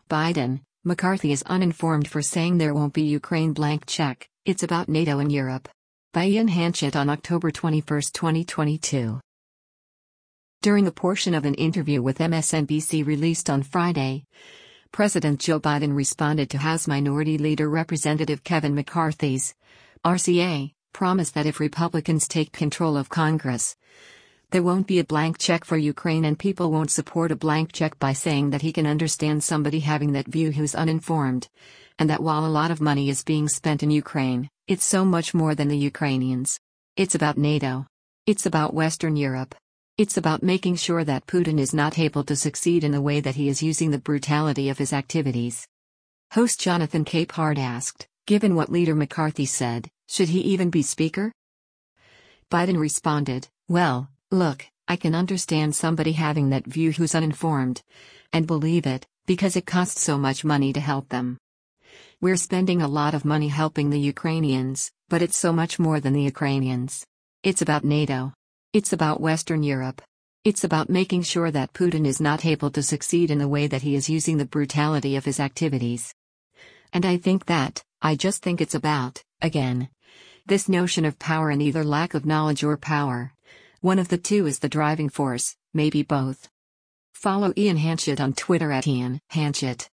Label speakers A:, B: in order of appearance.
A: Biden, McCarthy is uninformed for saying there won't be Ukraine blank check, it's about NATO and Europe. By Ian Hanchett on October 21, 2022. During a portion of an interview with MSNBC released on Friday, President Joe Biden responded to House Minority Leader Representative Kevin McCarthy's RCA promise that if Republicans take control of Congress, there won't be a blank check for Ukraine and people won't support a blank check, by saying that he can understand somebody having that view who's uninformed, and that while a lot of money is being spent in Ukraine, it's so much more than the Ukrainians. It's about NATO. It's about Western Europe. It's about making sure that Putin is not able to succeed in the way that he is using the brutality of his activities. Host Jonathan Capehart asked, given what Leader McCarthy said, should he even be Speaker? Biden responded, well, look, I can understand somebody having that view who's uninformed, and believe it, because it costs so much money to help them. We're spending a lot of money helping the Ukrainians, but it's so much more than the Ukrainians. It's about NATO. It's about Western Europe. It's about making sure that Putin is not able to succeed in the way that he is using the brutality of his activities. And I just think it's about, again, this notion of power and either lack of knowledge or power. One of the two is the driving force, maybe both. Follow Ian Hanchett on Twitter @Ian Hanchett.